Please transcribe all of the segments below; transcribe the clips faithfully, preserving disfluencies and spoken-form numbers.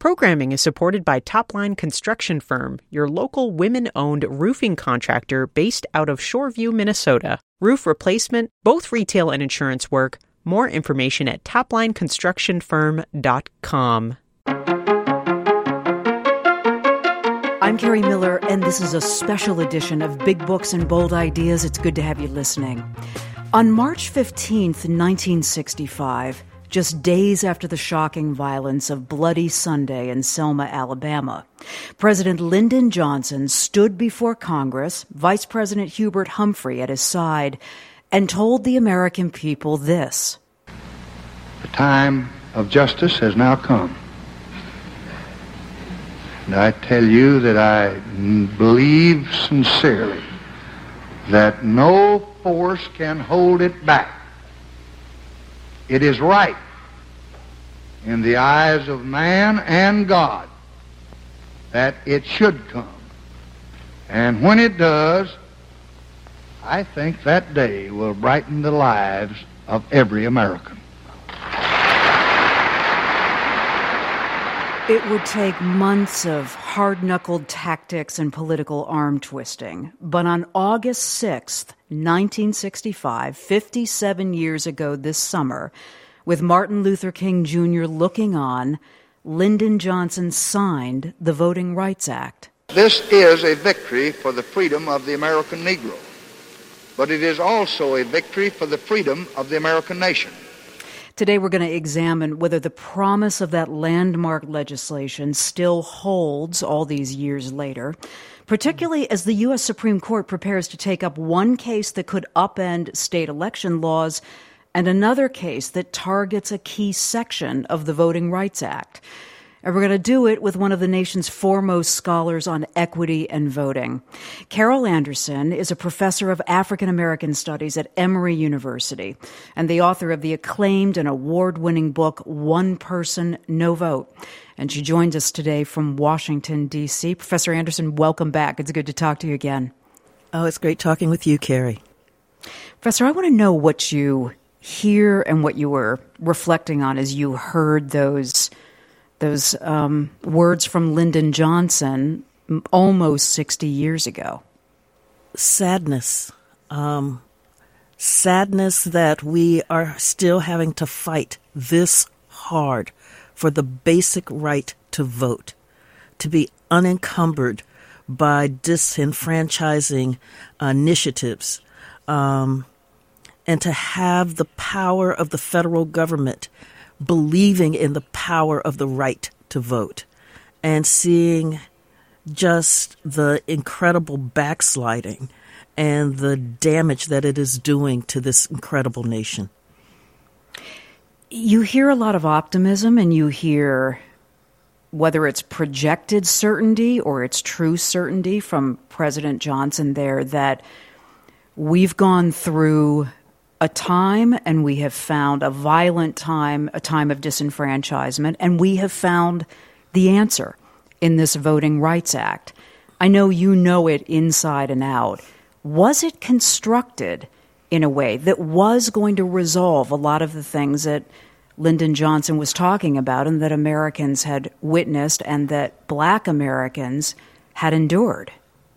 Programming is supported by Topline Construction Firm, your local women-owned roofing contractor based out of Shoreview, Minnesota. Roof replacement, both retail and insurance work. More information at topline construction firm dot com. I'm Carrie Miller, and this is a special edition of Big Books and Bold Ideas. It's good to have you listening. On March fifteenth, nineteen sixty-five, just days after the shocking violence of Bloody Sunday in Selma, Alabama, President Lyndon Johnson stood before Congress, Vice President Hubert Humphrey at his side, and told the American people this: "The time of justice has now come. And I tell you that I believe sincerely that no force can hold it back. It is right in the eyes of man and God that it should come. And when it does, I think that day will brighten the lives of every American." It would take months of hard-knuckled tactics and political arm-twisting. But on August sixth, nineteen sixty-five, fifty-seven years ago this summer, with Martin Luther King Junior looking on, Lyndon Johnson signed the Voting Rights Act. This is a victory for the freedom of the American Negro, but it is also a victory for the freedom of the American nation. Today we're going to examine whether the promise of that landmark legislation still holds all these years later, particularly as the U S Supreme Court prepares to take up one case that could upend state election laws and another case that targets a key section of the Voting Rights Act. And we're going to do it with one of the nation's foremost scholars on equity and voting. Carol Anderson is a professor of African American Studies at Emory University and the author of the acclaimed and award-winning book, One Person, No Vote. And she joins us today from Washington, D C Professor Anderson, welcome back. It's good to talk to you again. Oh, it's great talking with you, Carrie. Professor, I want to know what you hear and what you were reflecting on as you heard those Those um, words from Lyndon Johnson almost sixty years ago. Sadness. Um, sadness that we are still having to fight this hard for the basic right to vote, to be unencumbered by disenfranchising initiatives, um, and to have the power of the federal government believing in the power of the right to vote, and seeing just the incredible backsliding and the damage that it is doing to this incredible nation. You hear a lot of optimism, and you hear, whether it's projected certainty or it's true certainty from President Johnson there, that we've gone through a time, and we have found a violent time, a time of disenfranchisement, and we have found the answer in this Voting Rights Act. I know you know it inside and out. Was it constructed in a way that was going to resolve a lot of the things that Lyndon Johnson was talking about and that Americans had witnessed and that Black Americans had endured?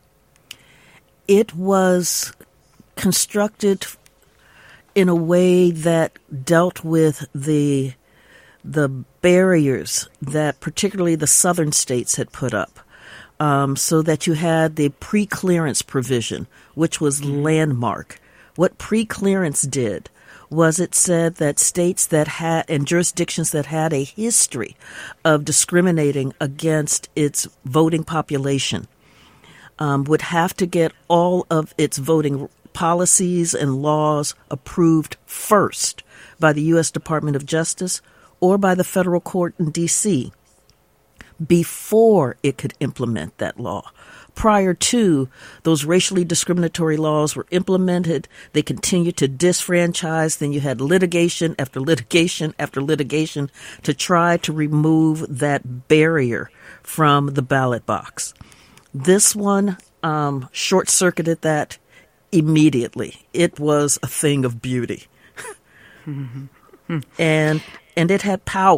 It was constructed in a way that dealt with the the barriers that particularly the southern states had put up, um, so that you had the pre-clearance provision, which was landmark. What pre-clearance did was it said that states that had and jurisdictions that had a history of discriminating against its voting population um, would have to get all of its voting policies and laws approved first by the U S Department of Justice or by the federal court in D C before it could implement that law. Prior to, those racially discriminatory laws were implemented. They continued to disfranchise. Then you had litigation after litigation after litigation to try to remove that barrier from the ballot box. This one um, short-circuited that immediately. It was a thing of beauty. mm-hmm. and and it had power.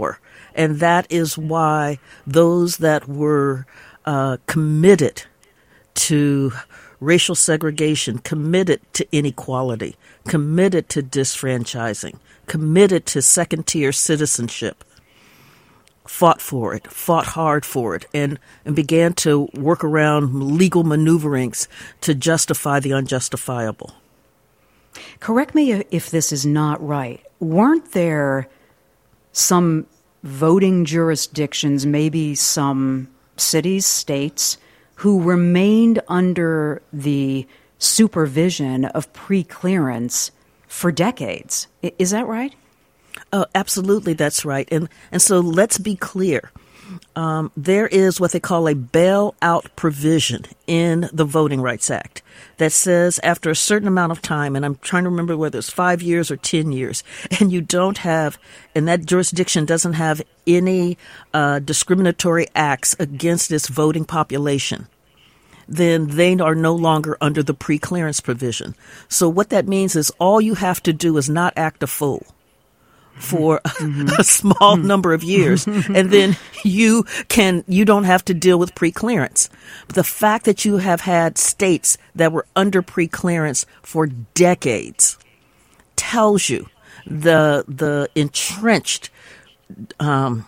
And that is why those that were uh, committed to racial segregation, committed to inequality, committed to disfranchising, committed to second-tier citizenship, fought for it, fought hard for it, and, and began to work around legal maneuverings to justify the unjustifiable. Correct me if this is not right. Weren't there some voting jurisdictions, maybe some cities, states, who remained under the supervision of pre-clearance for decades? Is that right? Oh, absolutely, that's right. And and so let's be clear. Um, there is what they call a bailout provision in the Voting Rights Act that says after a certain amount of time, and I'm trying to remember whether it's five years or ten years, and you don't have, and that jurisdiction doesn't have any uh, discriminatory acts against its voting population, then they are no longer under the pre-clearance provision. So what that means is all you have to do is not act a fool for mm-hmm. a small mm-hmm. number of years, and then you can you don't have to deal with pre-clearance. But the fact that you have had states that were under pre-clearance for decades tells you the the entrenched um,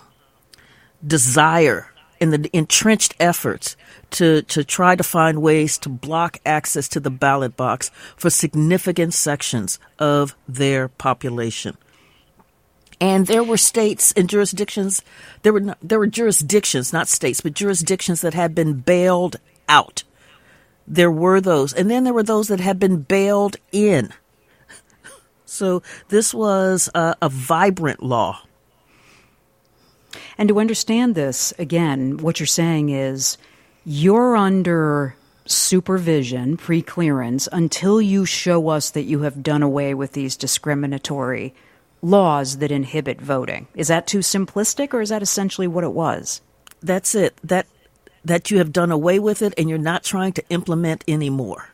desire and the entrenched efforts to to try to find ways to block access to the ballot box for significant sections of their population. And there were states and jurisdictions, there were not, there were jurisdictions, not states, but jurisdictions that had been bailed out. There were those. And then there were those that had been bailed in. So this was a, a vibrant law. And to understand this, again, what you're saying is you're under supervision, pre-clearance, until you show us that you have done away with these discriminatory laws that inhibit voting. Is that too simplistic, or is that essentially what it was? That's it. That that you have done away with it and you're not trying to implement anymore.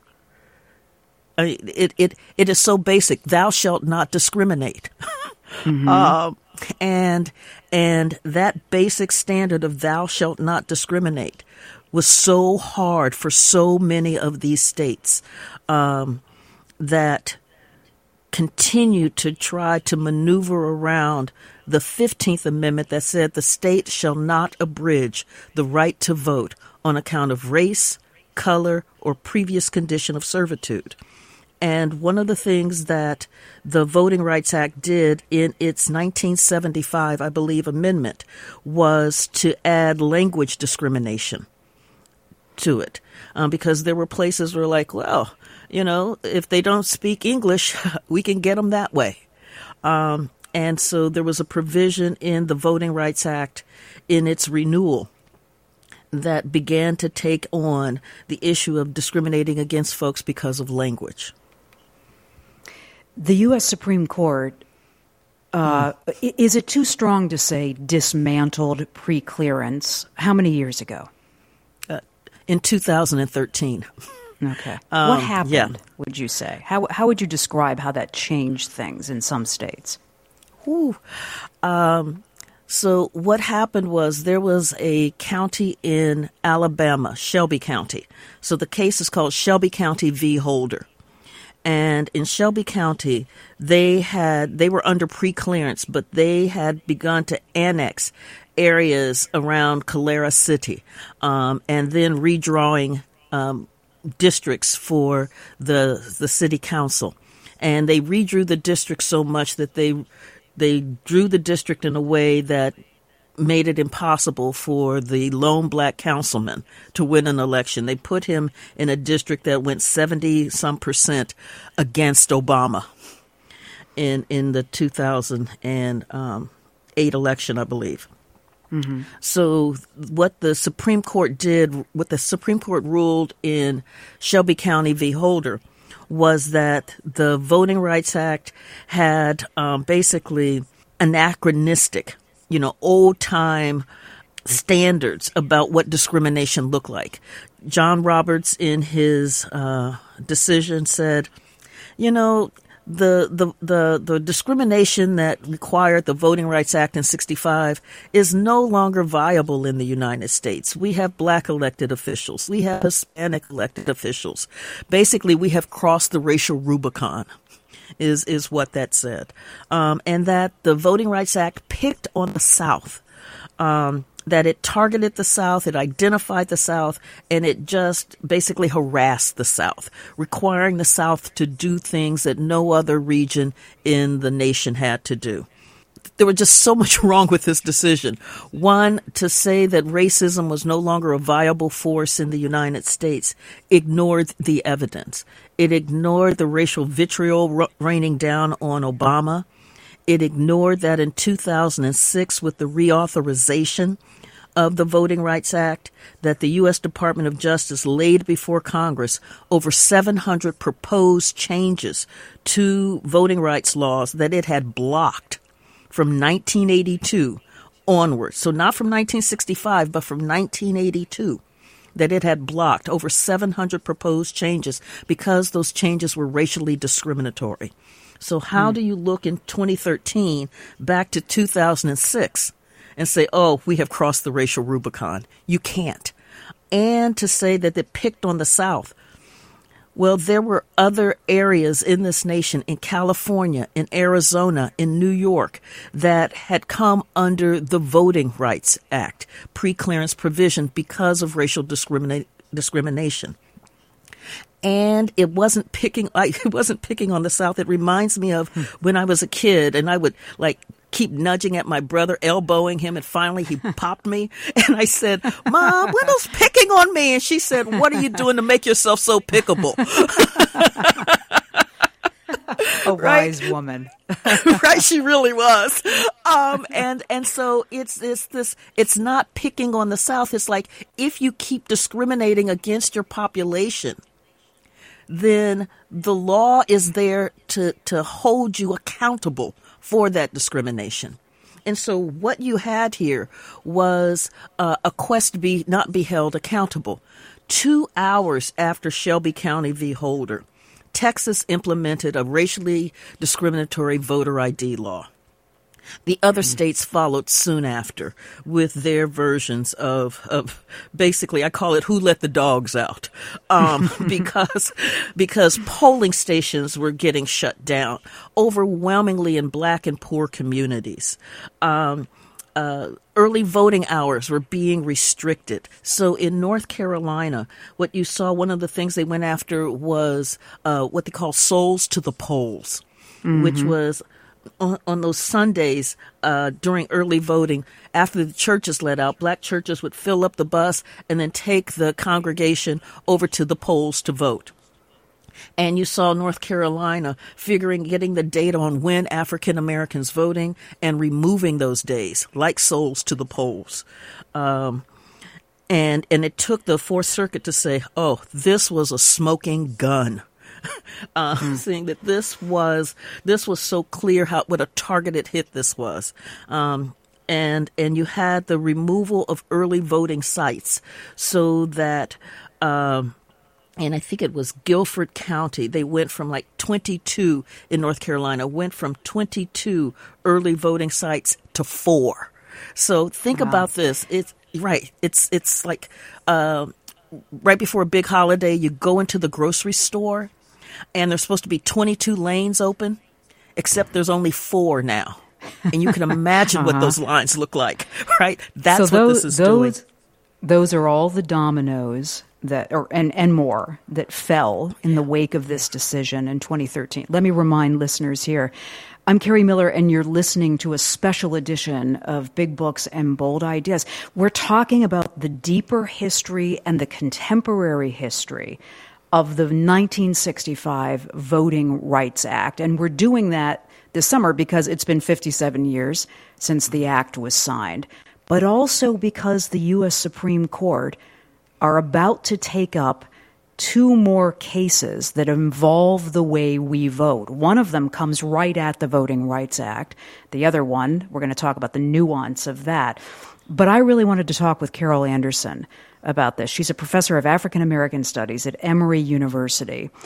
I mean, it, it, it is so basic. Thou shalt not discriminate. Mm-hmm. uh, and and that basic standard of thou shalt not discriminate was so hard for so many of these states um, that continue to try to maneuver around the fifteenth Amendment that said the state shall not abridge the right to vote on account of race, color, or previous condition of servitude. And one of the things that the Voting Rights Act did in its nineteen seventy-five, I believe, amendment was to add language discrimination to it, um, because there were places where like, well, you know, if they don't speak English, we can get them that way. Um, and so there was a provision in the Voting Rights Act in its renewal that began to take on the issue of discriminating against folks because of language. The U S Supreme Court, uh, mm. is it too strong to say dismantled pre-clearance? How many years ago? Uh, in two thousand thirteen. Okay. Um, what happened, yeah. would you say? How how would you describe how that changed things in some states? Ooh. Um, so what happened was there was a county in Alabama, Shelby County. So the case is called Shelby County v. Holder. And in Shelby County, they had they were under pre-clearance, but they had begun to annex areas around Calera City, um, and then redrawing um districts for the the city council, and they redrew the district so much that they they drew the district in a way that made it impossible for the lone black councilman to win an election. They put him in a district that went seventy some percent against Obama in in the two thousand eight election, I believe. Mm-hmm. So what the Supreme Court did, what the Supreme Court ruled in Shelby County v. Holder was that the Voting Rights Act had um, basically anachronistic, you know, old-time standards about what discrimination looked like. John Roberts, in his uh, decision, said, you know, the, the, the, the discrimination that required the Voting Rights Act in sixty-five is no longer viable in the United States. We have black elected officials. We have Hispanic elected officials. Basically, we have crossed the racial Rubicon. Is is what that said, um, and that the Voting Rights Act picked on the South, um, that it targeted the South, it identified the South, and it just basically harassed the South, requiring the South to do things that no other region in the nation had to do. There was just so much wrong with this decision. One, to say that racism was no longer a viable force in the United States ignored the evidence. It ignored the racial vitriol r- raining down on Obama. It ignored that in two thousand six, with the reauthorization of the Voting Rights Act, that the U S Department of Justice laid before Congress over seven hundred proposed changes to voting rights laws that it had blocked from nineteen eighty-two onward. So not from nineteen sixty-five, but from nineteen eighty-two, that it had blocked over seven hundred proposed changes because those changes were racially discriminatory. So how mm. do you look in twenty thirteen back to two thousand six and say, oh, we have crossed the racial Rubicon? You can't. And to say that it picked on the South. Well, there were other areas in this nation, in California, in Arizona, in New York, that had come under the Voting Rights Act pre-clearance provision because of racial discrimina- discrimination. And it wasn't picking, like, it wasn't picking on the South. It reminds me of when I was a kid and I would like keep nudging at my brother, elbowing him, and finally he popped me. And I said, Mom, Wendell's picking on me. And she said, what are you doing to make yourself so pickable? A wise right? woman. Right, she really was. Um, and, and so it's, it's this, it's not picking on the South. It's like, if you keep discriminating against your population, then the law is there to, to hold you accountable for that discrimination. And so what you had here was uh, a quest to be not be held accountable. Two hours after Shelby County v. Holder, Texas implemented a racially discriminatory voter I D law. The other states followed soon after with their versions of, of basically, I call it who let the dogs out, um, because because polling stations were getting shut down, overwhelmingly in black and poor communities. Um, uh, early voting hours were being restricted. So in North Carolina, what you saw, one of the things they went after was uh, what they call souls to the polls, mm-hmm. which was On, on those Sundays uh, during early voting, after the churches let out, black churches would fill up the bus and then take the congregation over to the polls to vote. And you saw North Carolina figuring, getting the data on when African Americans voting and removing those days, like souls to the polls. Um, and, and it took the Fourth Circuit to say, oh, this was a smoking gun. Uh, mm. Saying that this was this was so clear how what a targeted hit this was, um, and and you had the removal of early voting sites, so that, um, and I think it was Guilford County. They went from like twenty-two in North Carolina, went from twenty-two early voting sites to four. So think wow. about this. It's right. It's it's like uh, right before a big holiday, you go into the grocery store. And there's supposed to be twenty-two lanes open, except there's only four now. And you can imagine uh-huh. what those lines look like, right? That's so those, what this is those, doing. Those are all the dominoes that, or and, and more, that fell in the wake of this decision in twenty thirteen. Let me remind listeners here. I'm Carrie Miller, and you're listening to a special edition of Big Books and Bold Ideas. We're talking about the deeper history and the contemporary history of the nineteen sixty-five Voting Rights Act. And we're doing that this summer because it's been fifty-seven years since the act was signed, but also because the U S Supreme Court are about to take up two more cases that involve the way we vote. One of them comes right at the Voting Rights Act. The other one, we're going to talk about the nuance of that. But I really wanted to talk with Carol Anderson about this. She's a professor of African American Studies at Emory University.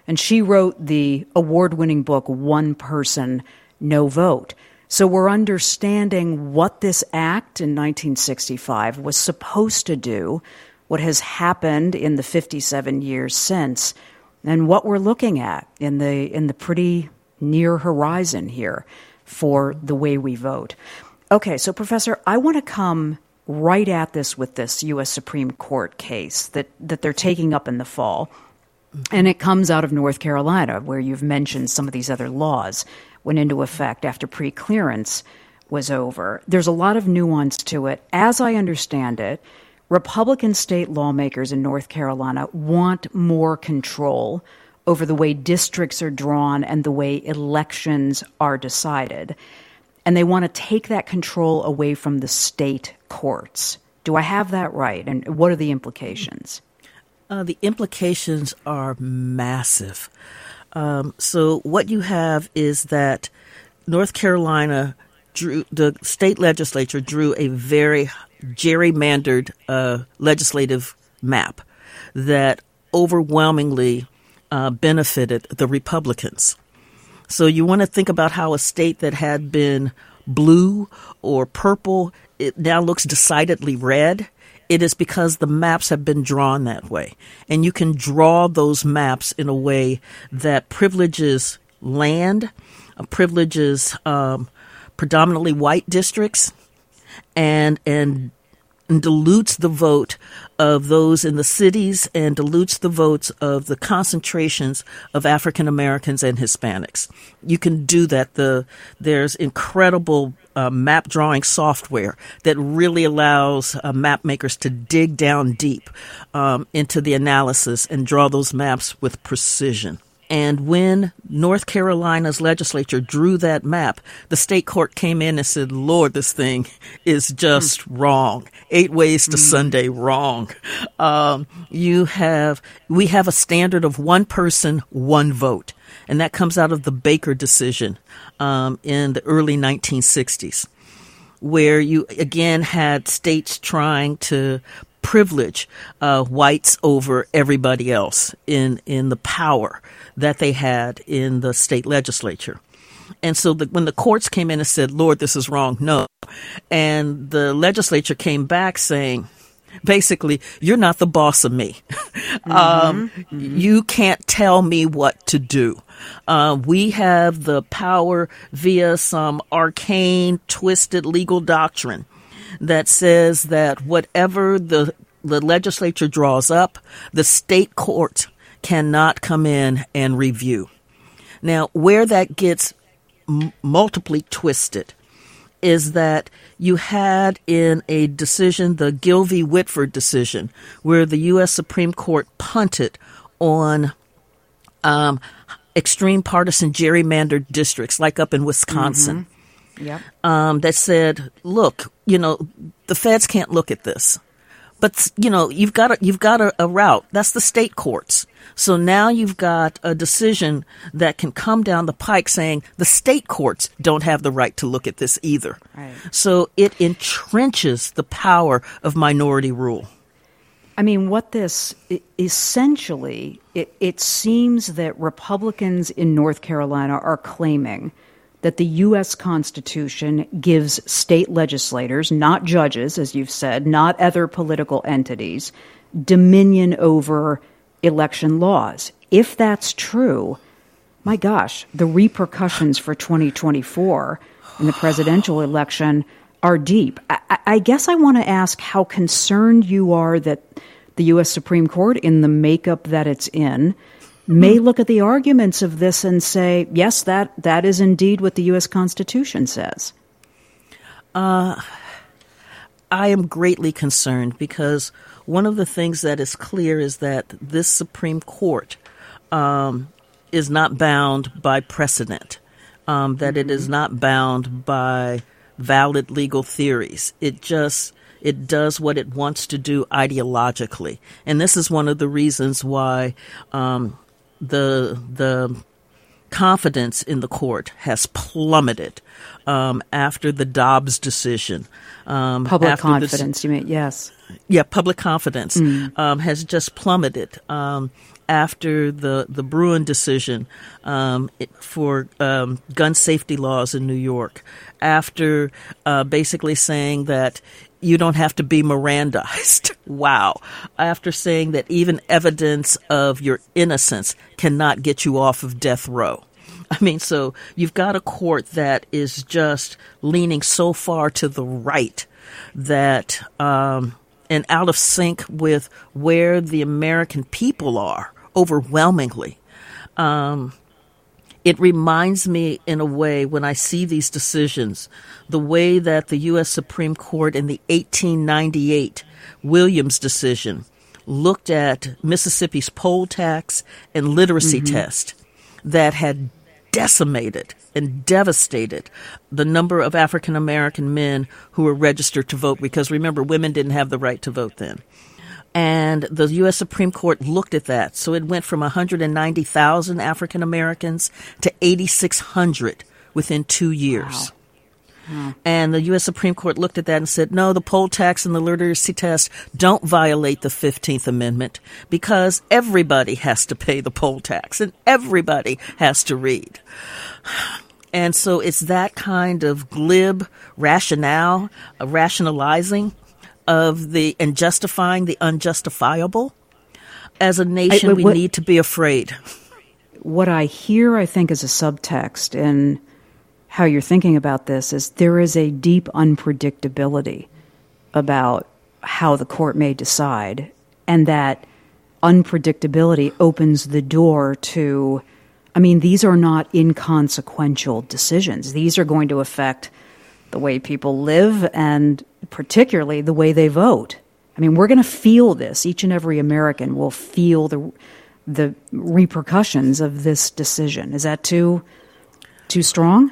And she wrote the award-winning book, One Person, No Vote. So we're understanding what this act in nineteen sixty-five was supposed to do, what has happened in the fifty-seven years since, and what we're looking at in the in the pretty near horizon here for the way we vote. Okay, so Professor, I want to come right at this with this U S Supreme Court case that, that they're taking up in the fall. And it comes out of North Carolina, where you've mentioned some of these other laws went into effect after pre-clearance was over. There's a lot of nuance to it. As I understand it, Republican state lawmakers in North Carolina want more control over the way districts are drawn and the way elections are decided. And they want to take that control away from the state courts. Do I have that right? And what are the implications? Uh, the implications are massive. Um, so what you have is that North Carolina drew, the state legislature drew a very gerrymandered uh, legislative map that overwhelmingly uh, benefited the Republicans. So you want to think about how a state that had been blue or purple, it now looks decidedly red. It is because the maps have been drawn that way. And you can draw those maps in a way that privileges land, uh, privileges um, predominantly white districts, and and and dilutes the vote of those in the cities and dilutes the votes of the concentrations of African Americans and Hispanics. You can do that. The there's incredible uh, map drawing software that really allows uh, map makers to dig down deep um, into the analysis and draw those maps with precision. And when North Carolina's legislature drew that map, the state court came in and said, Lord, this thing is just mm. wrong. Eight ways to mm. Sunday, wrong. Um, you have, we have a standard of one person, one vote. And that comes out of the Baker decision um, in the early nineteen sixties, where you again had states trying to privilege uh, whites over everybody else in, in the power that they had in the state legislature. And so the, when the courts came in and said, Lord, this is wrong, no. And the legislature came back saying, basically, you're not the boss of me. Mm-hmm. um, mm-hmm. You can't tell me what to do. Uh, we have the power via some arcane, twisted legal doctrine that says that whatever the, the legislature draws up, the state court cannot come in and review. Now, where that gets m- multiply twisted is that you had in a decision, the Gill v. Whitford decision, where the U S Supreme Court punted on um, extreme partisan gerrymandered districts, like up in Wisconsin. Mm-hmm. Yep. Um, that said, look, you know, the feds can't look at this. But, you know, you've got a, you've got a, a route. That's the state courts. So now you've got a decision that can come down the pike saying the state courts don't have the right to look at this either. Right. So it entrenches the power of minority rule. I mean, what this essentially, it, it seems that Republicans in North Carolina are claiming that the U S Constitution gives state legislators, not judges, as you've said, not other political entities, dominion over election laws. If that's true, my gosh, the repercussions for twenty twenty-four in the presidential election are deep. I, I guess I want to ask how concerned you are that the U S Supreme Court, in the makeup that it's in, may look at the arguments of this and say, yes, that, that is indeed what the U S Constitution says. Uh, I am greatly concerned because one of the things that is clear is that this Supreme Court um, is not bound by precedent, um, that mm-hmm. it is not bound by valid legal theories. It just It does what it wants to do ideologically. And this is one of the reasons why um, the the confidence in the court has plummeted um, after the Dobbs decision. Um, public after confidence, this, you mean? Yes. Yeah, public confidence Mm. um, has just plummeted um, after the, the Bruen decision um, it, for um, gun safety laws in New York, after uh, basically saying that you don't have to be Mirandized. Wow. After saying that even evidence of your innocence cannot get you off of death row. I mean, so you've got a court that is just leaning so far to the right that, um, and out of sync with where the American people are overwhelmingly. Um, It reminds me in a way, when I see these decisions, the way that the U S Supreme Court in the eighteen ninety-eight Williams decision looked at Mississippi's poll tax and literacy mm-hmm. test that had decimated and devastated the number of African American men who were registered to vote, because remember, women didn't have the right to vote then. And the U S Supreme Court looked at that. So it went from one hundred ninety thousand African Americans to eighty-six hundred within two years. Wow. Wow. And the U S Supreme Court looked at that and said, no, the poll tax and the literacy test don't violate the fifteenth Amendment, because everybody has to pay the poll tax and everybody has to read. And so it's that kind of glib rationale, uh, rationalizing of the and justifying the unjustifiable. As a nation, I, what, we need to be afraid. What I hear, I think, as a subtext in how you're thinking about this is there is a deep unpredictability about how the court may decide, and that unpredictability opens the door to, I mean, these are not inconsequential decisions. These are going to affect the way people live and particularly the way they vote. I mean, we're going to feel this. Each and every American will feel the the repercussions of this decision. Is that too too strong?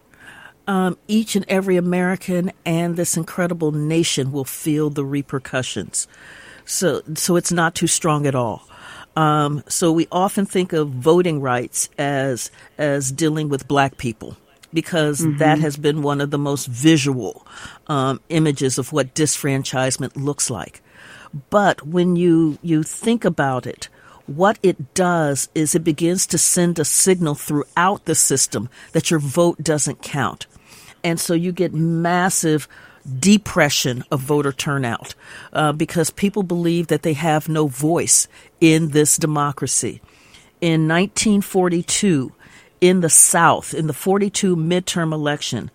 Um, each and every American and this incredible nation will feel the repercussions. So, so it's not too strong at all. Um, so we often think of voting rights as as dealing with black people, because mm-hmm. that has been one of the most visual um, images of what disfranchisement looks like. But when you, you think about it, what it does is it begins to send a signal throughout the system that your vote doesn't count. And so you get massive depression of voter turnout uh, because people believe that they have no voice in this democracy. In nineteen forty-two, in the South, in the forty-two midterm election,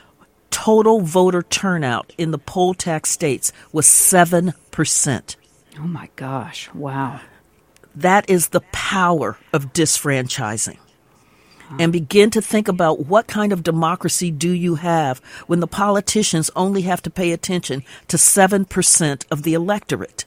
total voter turnout in the poll tax states was seven percent. Oh, my gosh. Wow. That is the power of disfranchising. And begin to think about what kind of democracy do you have when the politicians only have to pay attention to seven percent of the electorate.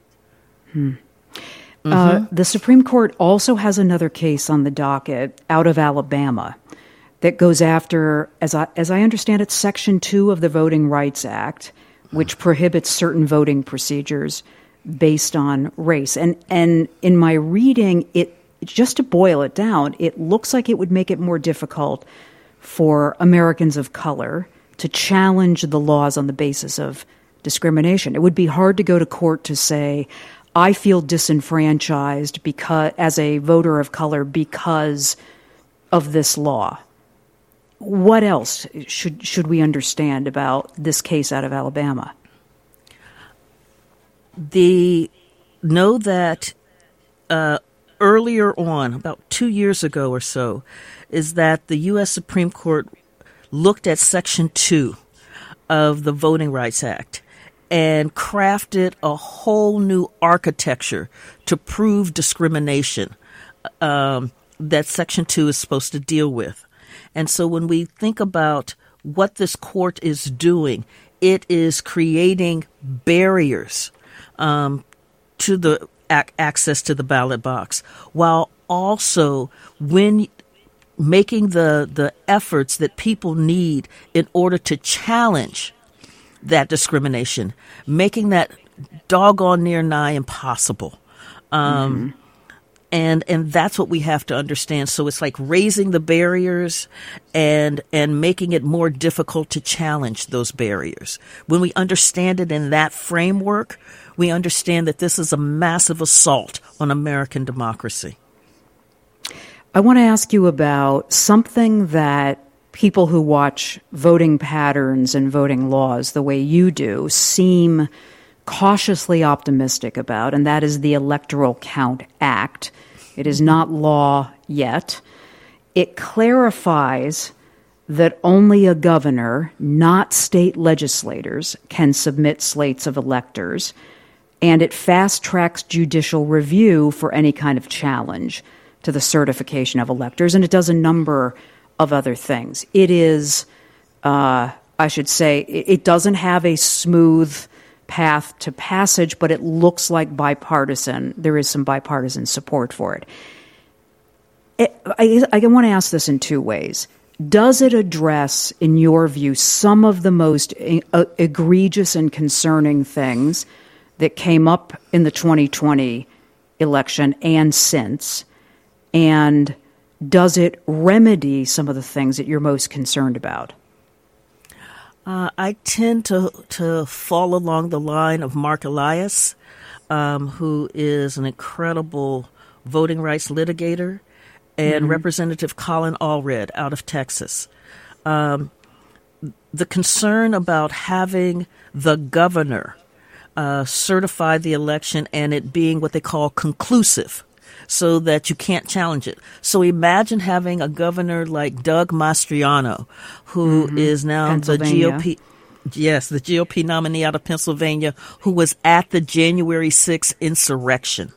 Hmm. Mm-hmm. Uh, the Supreme Court also has another case on the docket out of Alabama that goes after, as I, as I understand it, Section two of the Voting Rights Act, which prohibits certain voting procedures based on race. And, and in my reading, it just to boil it down, it looks like it would make it more difficult for Americans of color to challenge the laws on the basis of discrimination. It would be hard to go to court to say, I feel disenfranchised because, as a voter of color because of this law. What else should should we understand about this case out of Alabama? The know that uh, earlier on, about two years ago or so, is that the U S Supreme Court looked at Section two of the Voting Rights Act and crafted a whole new architecture to prove discrimination um, that Section two is supposed to deal with. And so when we think about what this court is doing, it is creating barriers um, to the ac- access to the ballot box, while also when making the, the efforts that people need in order to challenge that discrimination, making that doggone near nigh impossible. Um, And and that's what we have to understand. So it's like raising the barriers and and making it more difficult to challenge those barriers. When we understand it in that framework, we understand that this is a massive assault on American democracy. I want to ask you about something that people who watch voting patterns and voting laws the way you do seem cautiously optimistic about, and that is the Electoral Count Act. It is not law yet. It clarifies that only a governor, not state legislators, can submit slates of electors, and it fast-tracks judicial review for any kind of challenge to the certification of electors, and it does a number of other things. It is, uh, I should say, it doesn't have a smooth path to passage, but it looks like bipartisan. There is some bipartisan support for it. it I, I want to ask this in two ways. Does it address, in your view, some of the most e- egregious and concerning things that came up in the twenty twenty election and since? And does it remedy some of the things that you're most concerned about? Uh, I tend to to fall along the line of Mark Elias, um, who is an incredible voting rights litigator, and mm-hmm. Representative Colin Allred out of Texas. Um, the concern about having the governor uh, certify the election and it being what they call conclusive, so that you can't challenge it. So imagine having a governor like Doug Mastriano, who mm-hmm. is now the G O P, yes, the G O P nominee out of Pennsylvania, who was at the January sixth insurrection.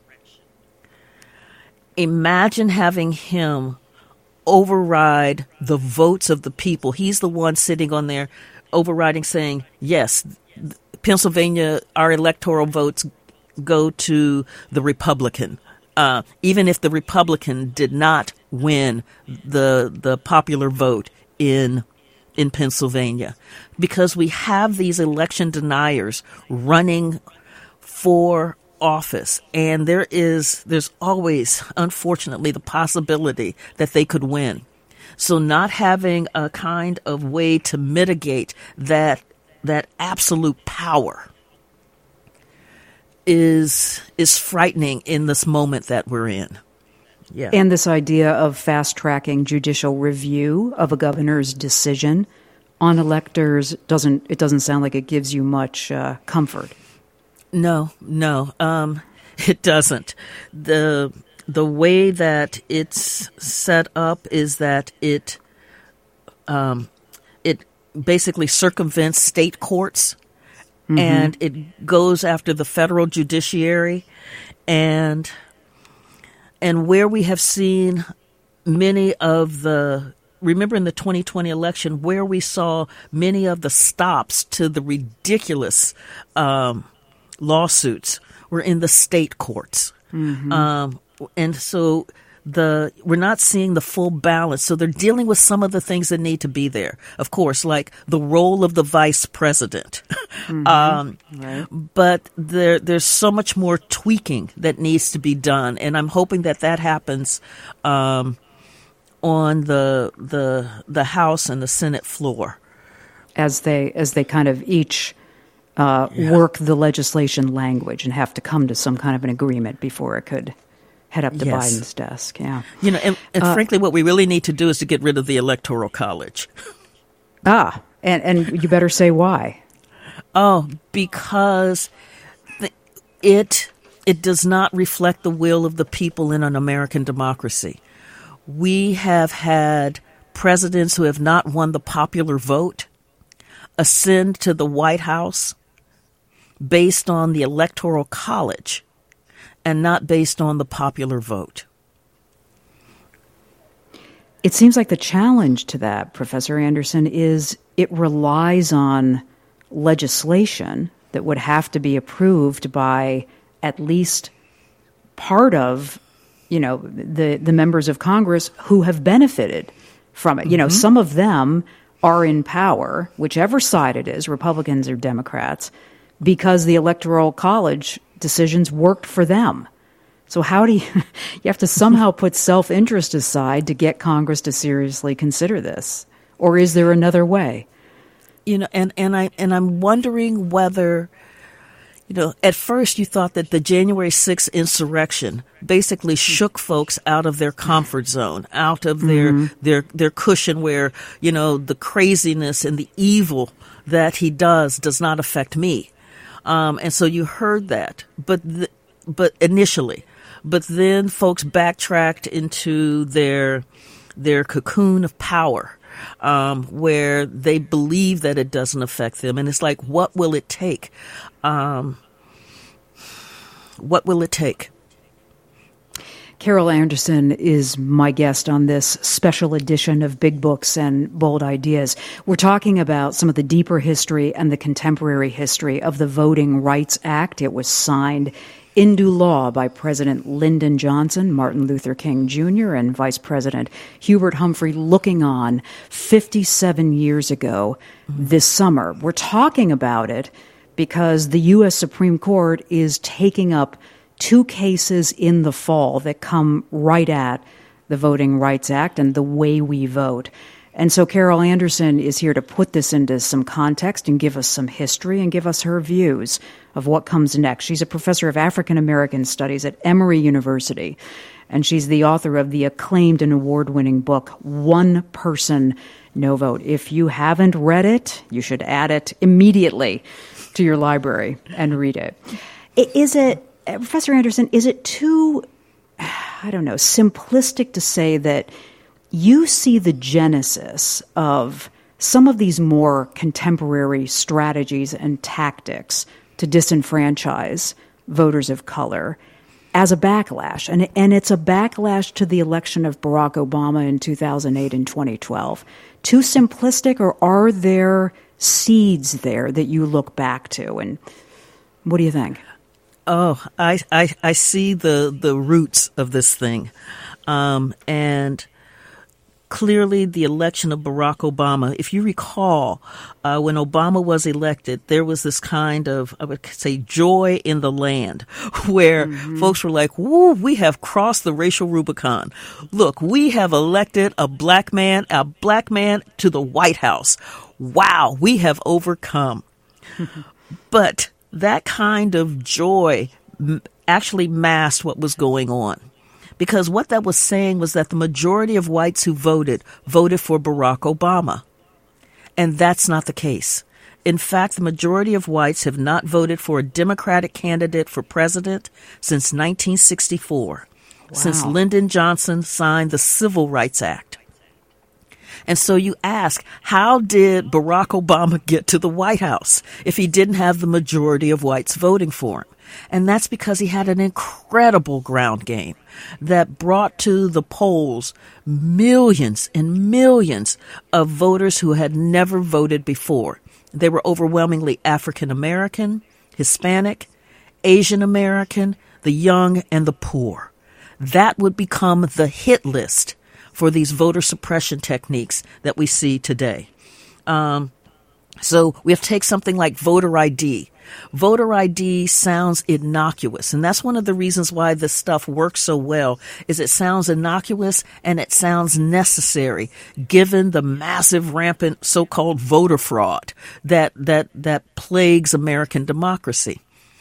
Imagine having him override the votes of the people. He's the one sitting on there overriding, saying, yes, Pennsylvania, our electoral votes go to the Republican. Uh, even if the Republican did not win the the popular vote in in Pennsylvania, because we have these election deniers running for office, and there is there's always, unfortunately, the possibility that they could win. So not having a kind of way to mitigate that that absolute power is is frightening in this moment that we're in. Yeah. And this idea of fast-tracking judicial review of a governor's decision on electors doesn't it doesn't sound like it gives you much uh, comfort. No, no, um, it doesn't. The the way that it's set up is that it um, it basically circumvents state courts. Mm-hmm. And it goes after the federal judiciary, and and where we have seen many of the, remember in the twenty twenty election, where we saw many of the stops to the ridiculous um, lawsuits were in the state courts. Mm-hmm. Um, and so the we're not seeing the full balance. So they're dealing with some of the things that need to be there. Of course, like the role of the vice president. Mm-hmm. um, right. But there there's so much more tweaking that needs to be done, and I'm hoping that that happens um, on the the the House and the Senate floor as they as they kind of each uh, yeah. work the legislation language and have to come to some kind of an agreement before it could head up to yes. Biden's desk. Yeah, you know, and, and uh, frankly, what we really need to do is to get rid of the Electoral College. Ah, and and you better say why. Oh, because the, it it does not reflect the will of the people in an American democracy. We have had presidents who have not won the popular vote ascend to the White House based on the Electoral College and not based on the popular vote. It seems like the challenge to that, Professor Anderson, is it relies on legislation that would have to be approved by at least part of, you know, the, the members of Congress who have benefited from it. Mm-hmm. You know, some of them are in power, whichever side it is, Republicans or Democrats, because the Electoral College decisions worked for them. So how do you, you have to somehow put self-interest aside to get Congress to seriously consider this? Or is there another way? You know, and, and I and I'm wondering whether, you know, at first you thought that the January sixth insurrection basically shook folks out of their comfort zone, out of their mm-hmm. their their cushion where, you know, the craziness and the evil that he does does not affect me. Um, and so you heard that, but th- but initially, but then folks backtracked into their their cocoon of power. Um, where they believe that it doesn't affect them. And it's like, what will it take? Um, what will it take? Carol Anderson is my guest on this special edition of Big Books and Bold Ideas. We're talking about some of the deeper history and the contemporary history of the Voting Rights Act. It was signed into law by President Lyndon Johnson, Martin Luther King Junior, and Vice President Hubert Humphrey, looking on fifty-seven years ago this summer. We're talking about it because the U S Supreme Court is taking up two cases in the fall that come right at the Voting Rights Act and the way we vote. And so Carol Anderson is here to put this into some context and give us some history and give us her views of what comes next. She's a professor of African American Studies at Emory University, and she's the author of the acclaimed and award-winning book, One Person, No Vote. If you haven't read it, you should add it immediately to your library and read it. Is it, Professor Anderson, is it too, I don't know, simplistic to say that you see the genesis of some of these more contemporary strategies and tactics to disenfranchise voters of color as a backlash? And, and it's a backlash to the election of Barack Obama in two thousand eight and twenty twelve. Too simplistic, or are there seeds there that you look back to? And what do you think? Oh, I, I, I see the, the roots of this thing. Um, and clearly the election of Barack Obama, if you recall, uh, when Obama was elected, there was this kind of, I would say, joy in the land where mm-hmm. folks were like, woo, we have crossed the racial Rubicon. Look, we have elected a black man, a black man to the White House. Wow, we have overcome. But that kind of joy actually masked what was going on. Because what that was saying was that the majority of whites who voted, voted for Barack Obama. And that's not the case. In fact, the majority of whites have not voted for a Democratic candidate for president since nineteen sixty-four, wow. since Lyndon Johnson signed the Civil Rights Act. And so you ask, how did Barack Obama get to the White House if he didn't have the majority of whites voting for him? And that's because he had an incredible ground game that brought to the polls millions and millions of voters who had never voted before. They were overwhelmingly African American, Hispanic, Asian American, the young, and the poor. That would become the hit list for these voter suppression techniques that we see today. Um, so we have to take something like voter I D. Voter I D sounds innocuous, and that's one of the reasons why this stuff works so well, is it sounds innocuous and it sounds necessary, given the massive, rampant so-called voter fraud that that that plagues American democracy.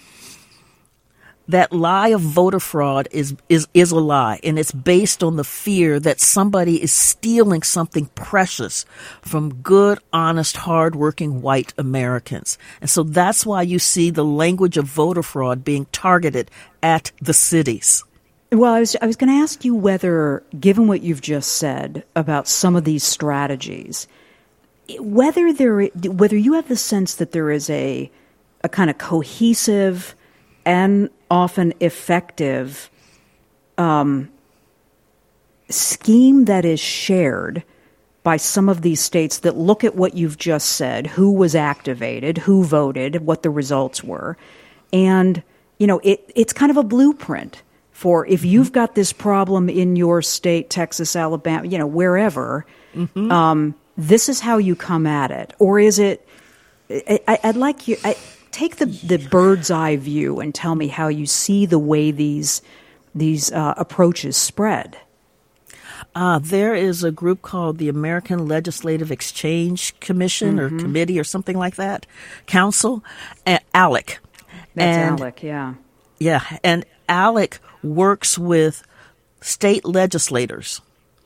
That lie of voter fraud is, is, is a lie, and it's based on the fear that somebody is stealing something precious from good, honest, hardworking white Americans. And so that's why you see the language of voter fraud being targeted at the cities. Well, I was, I was going to ask you whether, given what you've just said about some of these strategies, whether there, whether you have the sense that there is a, a kind of cohesive and often effective um, scheme that is shared by some of these states that look at what you've just said, who was activated, who voted, what the results were. And, you know, it, it's kind of a blueprint for if you've got this problem in your state, Texas, Alabama, you know, wherever, mm-hmm. um, this is how you come at it. Or is it, I, I'd like you... I, Take the, the bird's eye view and tell me how you see the way these these uh, approaches spread? Uh, there is a group called the American Legislative Exchange Commission mm-hmm. or Committee or something like that, Council, uh, ALEC. That's and, ALEC, yeah. Yeah, and ALEC works with state legislators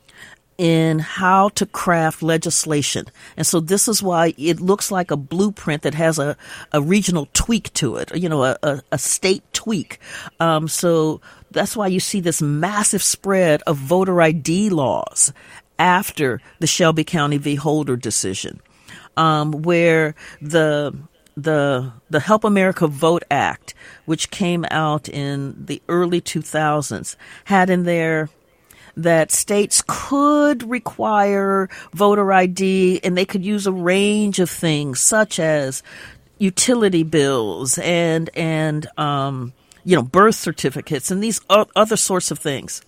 in how to craft legislation. And so this is why it looks like a blueprint that has a, a regional tweak to it, you know, a, a, a state tweak. Um, so that's why you see this massive spread of voter I D laws after the Shelby County v. Holder decision, um, where the the the Help America Vote Act, which came out in the early two thousands, had in there that states could require voter I D, and they could use a range of things such as utility bills and and um, you know birth certificates and these other sorts of things.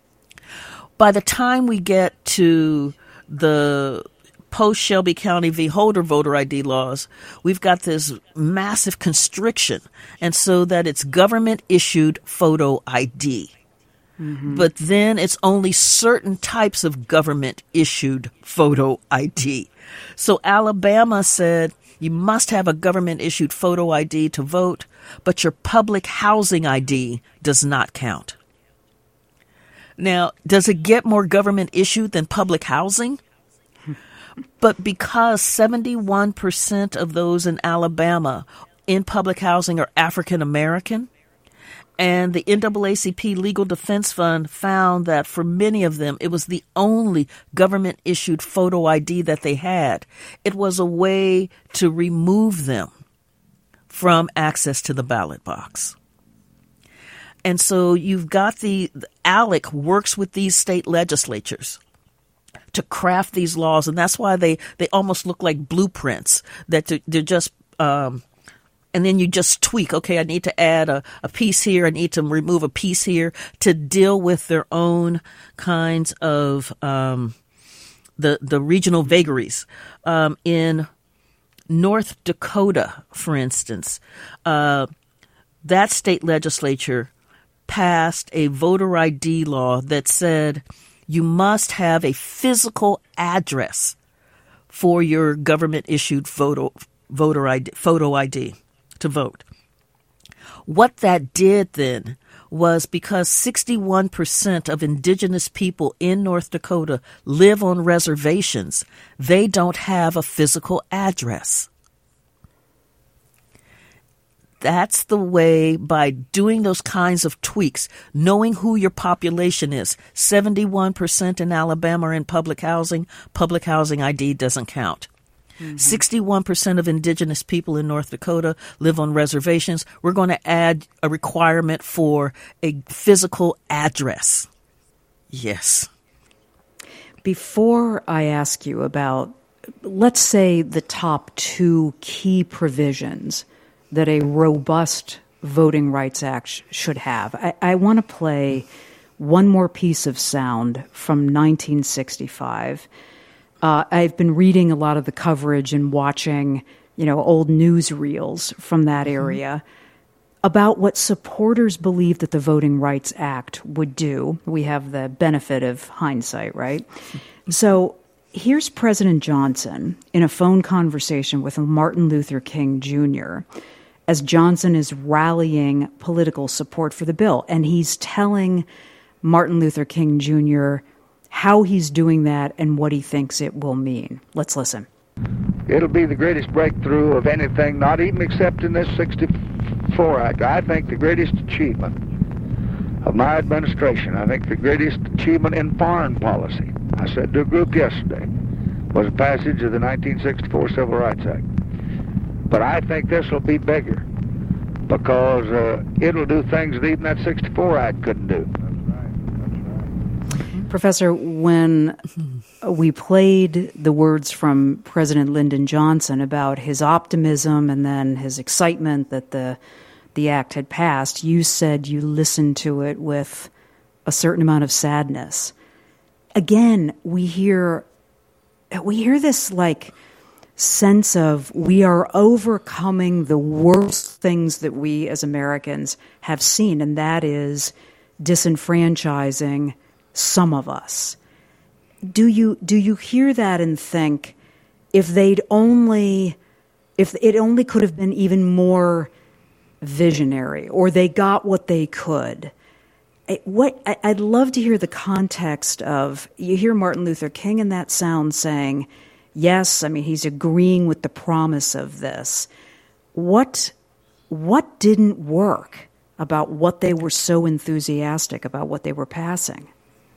By the time we get to the post Shelby County v. Holder voter I D laws, we've got this massive constriction, and so that it's government issued photo I D. Mm-hmm. But then it's only certain types of government-issued photo I D. So Alabama said you must have a government-issued photo I D to vote, but your public housing I D does not count. Now, does it get more government-issued than public housing? But because seventy-one percent of those in Alabama in public housing are African-American, and the N double A C P Legal Defense Fund found that for many of them, it was the only government-issued photo I D that they had. It was a way to remove them from access to the ballot box. And so you've got the, the ALEC works with these state legislatures to craft these laws, and that's why they, they almost look like blueprints, that they're, they're just um, – and then you just tweak, okay, I need to add a, a piece here, I need to remove a piece here to deal with their own kinds of um, the the regional vagaries. Um, in North Dakota, for instance, uh, that state legislature passed a voter I D law that said you must have a physical address for your government-issued photo, voter I D, photo I D. To vote. What that did then was, because sixty-one percent of indigenous people in North Dakota live on reservations, they don't have a physical address. That's the way, by doing those kinds of tweaks, knowing who your population is. seventy-one percent in Alabama are in public housing. Public housing I D doesn't count. Mm-hmm. sixty-one percent of indigenous people in North Dakota live on reservations. We're going to add a requirement for a physical address. Yes. Before I ask you about, let's say, the top two key provisions that a robust Voting Rights Act sh- should have, I, I want to play one more piece of sound from nineteen sixty-five. Uh, I've been reading a lot of the coverage and watching, you know, old newsreels from that area mm-hmm. about what supporters believe that the Voting Rights Act would do. We have the benefit of hindsight, right? So here's President Johnson in a phone conversation with Martin Luther King Junior as Johnson is rallying political support for the bill. And he's telling Martin Luther King Junior how he's doing that and what he thinks it will mean. Let's listen. It'll be the greatest breakthrough of anything, not even except in this sixty-four Act. I think the greatest achievement of my administration, I think the greatest achievement in foreign policy, I said to a group yesterday, was the passage of the nineteen sixty-four Civil Rights Act. But I think this will be bigger, because uh, it'll do things that even that sixty-four Act couldn't do. Professor, when we played the words from President Lyndon Johnson about his optimism and then his excitement that the the act had passed, you said you listened to it with a certain amount of sadness. Again, we hear we hear this like sense of we are overcoming the worst things that we as Americans have seen, and that is disenfranchising some of us. Do you do you hear that and think, if they'd only, if it only could have been even more visionary, or they got what they could? What I'd love to hear the context of, you hear Martin Luther King in that sound saying, yes, I mean, he's agreeing with the promise of this. What what didn't work about what they were so enthusiastic about, what they were passing?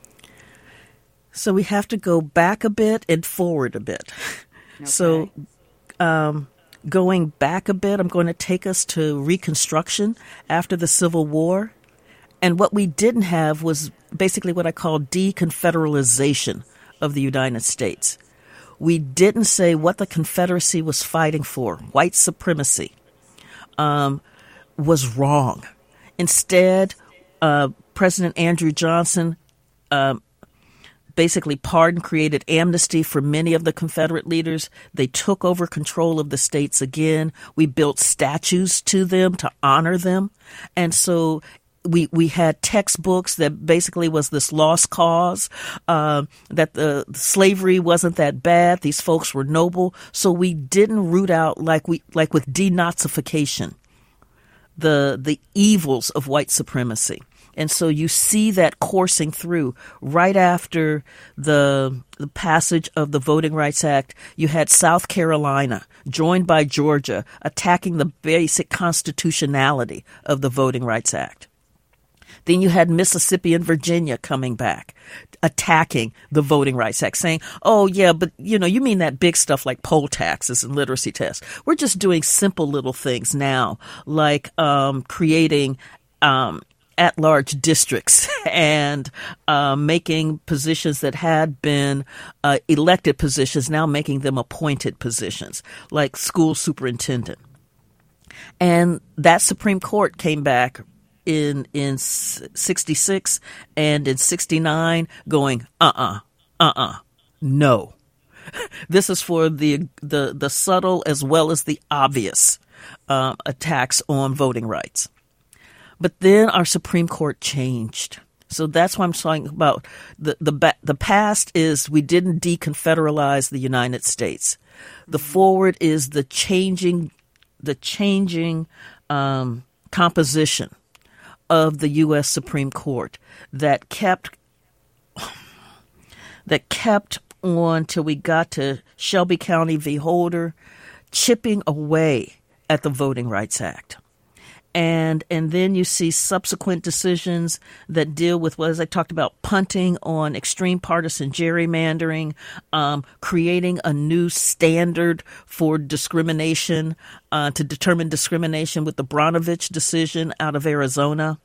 So we have to go back a bit and forward a bit. Okay. So um, going back a bit, I'm going to take us to Reconstruction after the Civil War. And what we didn't have was basically what I call deconfederalization of the United States. We didn't say what the Confederacy was fighting for, white supremacy, um, was wrong. Instead, uh, President Andrew Johnson um, basically pardoned, created amnesty for many of the Confederate leaders. They took over control of the states again. We built statues to them to honor them. And so We we had textbooks that basically was this lost cause, uh, that the, the slavery wasn't that bad. These folks were noble. So we didn't root out, like we like with denazification, the the evils of white supremacy. And so you see that coursing through. Right after the, the passage of the Voting Rights Act, you had South Carolina, joined by Georgia, attacking the basic constitutionality of the Voting Rights Act. Then you had Mississippi and Virginia coming back, attacking the Voting Rights Act, saying, oh, yeah, but, you know, you mean that big stuff like poll taxes and literacy tests. We're just doing simple little things now, like um, creating um, at-large districts and uh, making positions that had been uh, elected positions, now making them appointed positions, like school superintendent. And that Supreme Court came back in in sixty-six and in sixty-nine going, uh-uh, uh-uh, no. This is for the the, the subtle as well as the obvious uh, attacks on voting rights. But then our Supreme Court changed. So that's why I'm talking about the, the, the past is we didn't deconfederalize the United States. The forward is the changing, the changing um, composition of the U S Supreme Court that kept that kept on till we got to Shelby County v. Holder, chipping away at the Voting Rights Act. And and then you see subsequent decisions that deal with, well, as I talked about, punting on extreme partisan gerrymandering, um, creating a new standard for discrimination, uh, to determine discrimination with the Brnovich decision out of Arizona.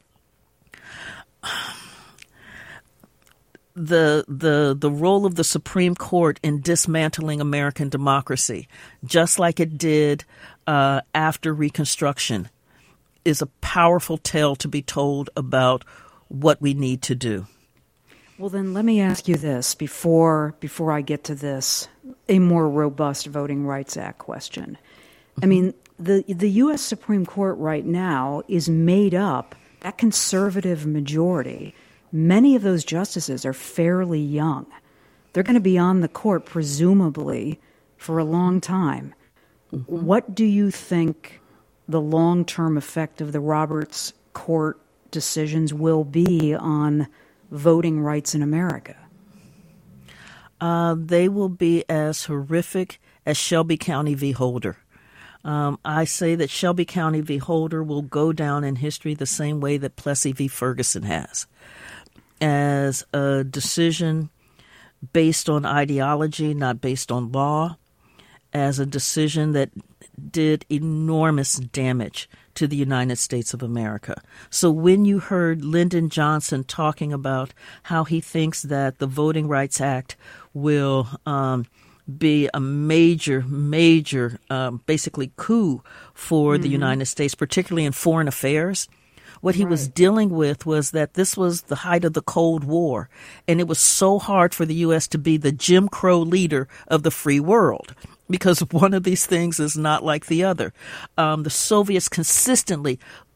The the the role of the Supreme Court in dismantling American democracy, just like it did uh, after Reconstruction, is a powerful tale to be told about what we need to do. Well, then let me ask you this before before I get to this, a more robust Voting Rights Act question. Mm-hmm. I mean, the the U S Supreme Court right now is made up, that conservative majority, many of those justices are fairly young. They're going to be on the court, presumably, for a long time. Mm-hmm. What do you think the long-term effect of the Roberts Court decisions will be on voting rights in America? Uh, they will be as horrific as Shelby County v. Holder. Um, I say that Shelby County v. Holder will go down in history the same way that Plessy v. Ferguson has, as a decision based on ideology, not based on law, as a decision that did enormous damage to the United States of America. So when you heard Lyndon Johnson talking about how he thinks that the Voting Rights Act will um, be a major, major, um, basically coup for mm-hmm. the United States, particularly in foreign affairs, what he right. was dealing with was that this was the height of the Cold War, and it was so hard for the U S to be the Jim Crow leader of the free world, because one of these things is not like the other. Um, the Soviets consistently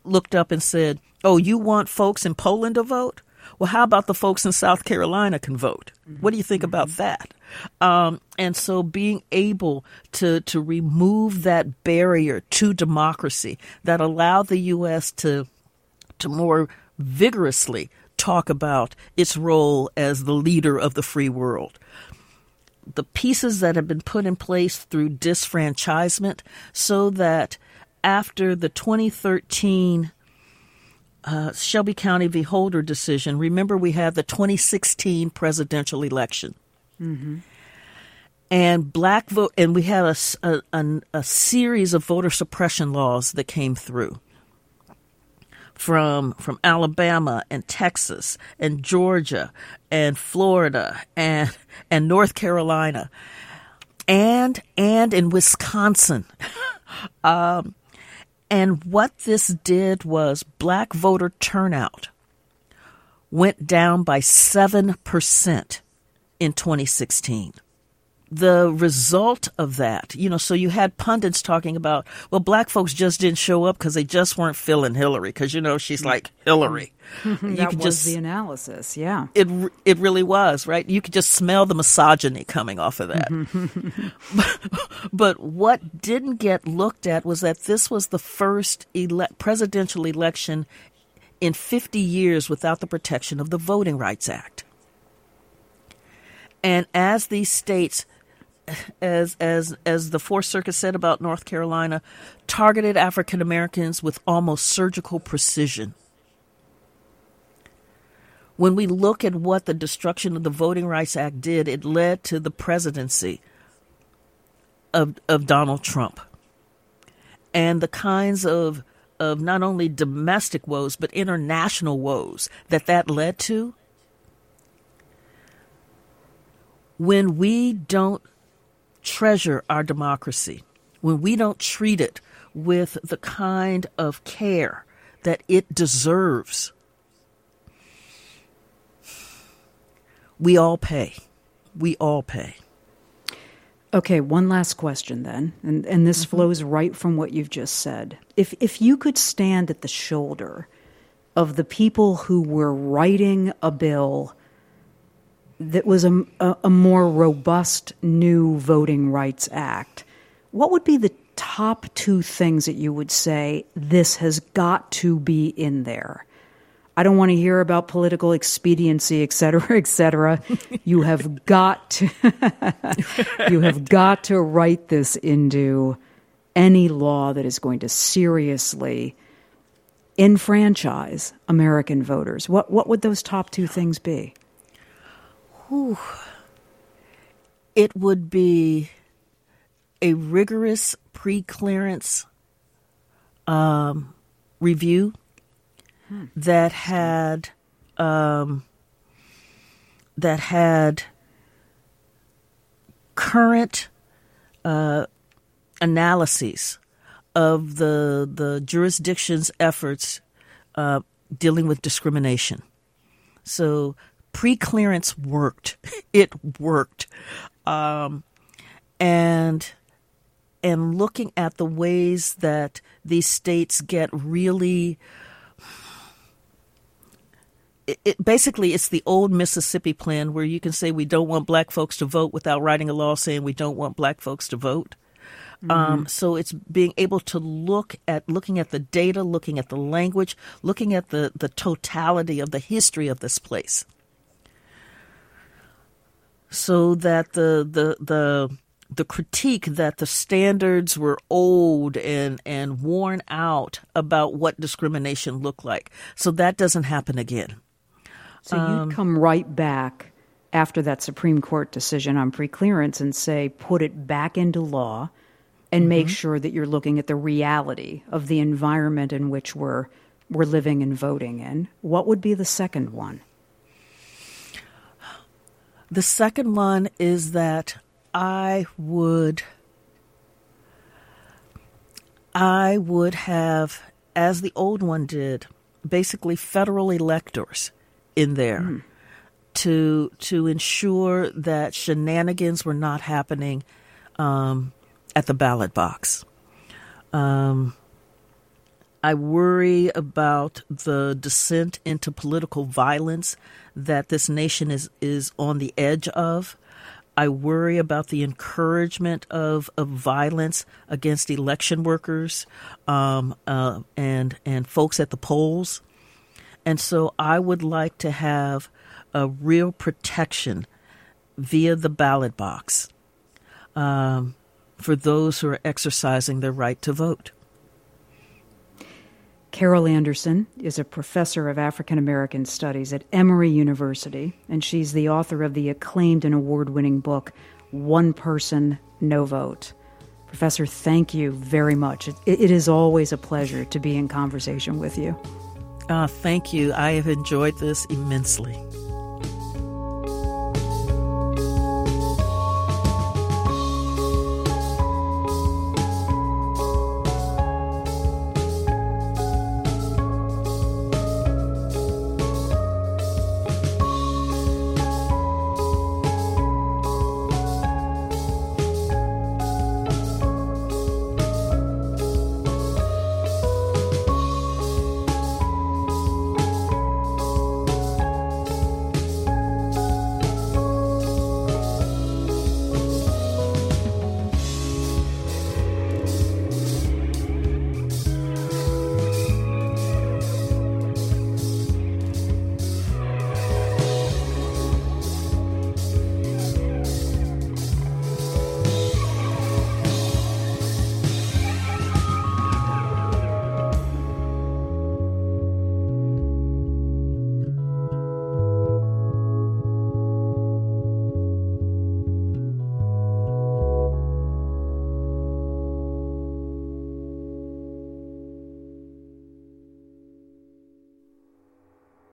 looked up and said, oh, you want folks in Poland to vote? Well, how about the folks in South Carolina can vote? Mm-hmm. What do you think mm-hmm. about that? Um, and so being able to, to remove that barrier to democracy that allowed the U S to, to more vigorously talk about its role as the leader of the free world. The pieces that have been put in place through disfranchisement so that after the twenty thirteen uh, Shelby County v. Holder decision, remember we had the twenty sixteen presidential election. Mm-hmm. And black vote, and we had a, a, a, a series of voter suppression laws that came through from from Alabama and Texas and Georgia and Florida and and North Carolina and and in Wisconsin. um, and what this did was black voter turnout went down by seven percent in twenty sixteen. The result of that, you know, so you had pundits talking about, well, black folks just didn't show up because they just weren't feeling Hillary because, you know, she's like Hillary. that you could was just, the analysis, yeah. It it really was, right? You could just smell the misogyny coming off of that. but, but what didn't get looked at was that this was the first ele- presidential election in fifty years without the protection of the Voting Rights Act. And as these states, as as as the Fourth Circuit said about North Carolina, targeted African Americans with almost surgical precision. When we look at what the destruction of the Voting Rights Act did, it led to the presidency of of Donald Trump. And the kinds of of not only domestic woes, but international woes that that led to. When we don't treasure our democracy, when we don't treat it with the kind of care that it deserves, we all pay. We all pay. Okay, one last question then, and, and this mm-hmm. flows right from what you've just said. If if you could stand at the shoulder of the people who were writing a bill that was a, a, a more robust new Voting Rights Act, what would be the top two things that you would say this has got to be in there? I don't want to hear about political expediency, et cetera, et cetera. You have got to, you have got to write this into any law that is going to seriously enfranchise American voters. What what would those top two things be? Whew. It would be a rigorous pre-clearance um, review hmm. that had um, that had current uh, analyses of the the jurisdiction's efforts uh, dealing with discrimination. So. Pre-clearance worked. It worked. Um, and and looking at the ways that these states get really... It, it, basically, it's the old Mississippi plan where you can say we don't want black folks to vote without writing a law saying we don't want black folks to vote. Mm-hmm. Um, so it's being able to look at looking at the data, looking at the language, looking at the, the totality of the history of this place. So that the the the the critique that the standards were old and, and worn out about what discrimination looked like. So that doesn't happen again. So um, you'd come right back after that Supreme Court decision on preclearance and say, put it back into law and mm-hmm. make sure that you're looking at the reality of the environment in which we're we're living and voting in. What would be the second one? The second one is that I would, I would have, as the old one did, basically federal electors in there mm. to to ensure that shenanigans were not happening um, at the ballot box. Um, I worry about the descent into political violence that this nation is, is on the edge of. I worry about the encouragement of, of violence against election workers um, uh, and and folks at the polls. And so I would like to have a real protection via the ballot box um, for those who are exercising their right to vote. Carol Anderson is a professor of African American Studies at Emory University, and she's the author of the acclaimed and award-winning book, One Person, No Vote. Professor, thank you very much. It, it is always a pleasure to be in conversation with you. Uh, thank you. I have enjoyed this immensely.